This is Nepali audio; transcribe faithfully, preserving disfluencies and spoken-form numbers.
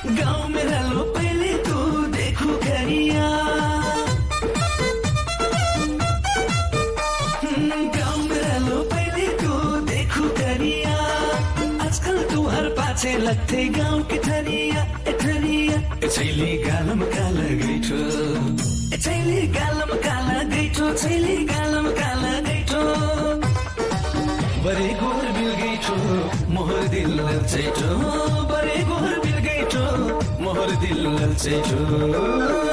गाँव में रलो पहले तो देखो करिया, गाँव में रलो पहले तो देखो करिया। आजकल तू हर पाछे लगते गाँव के ठरिया ठरिया। छैली गालम काला गैठो, छैली गालम काला गैठो, छैली गालम काला गैठो। बरे गोर बिल गैठो मोहर दिल ललचैठो, बरे गोर बिल गैठो मोहर दिल ललचैठो।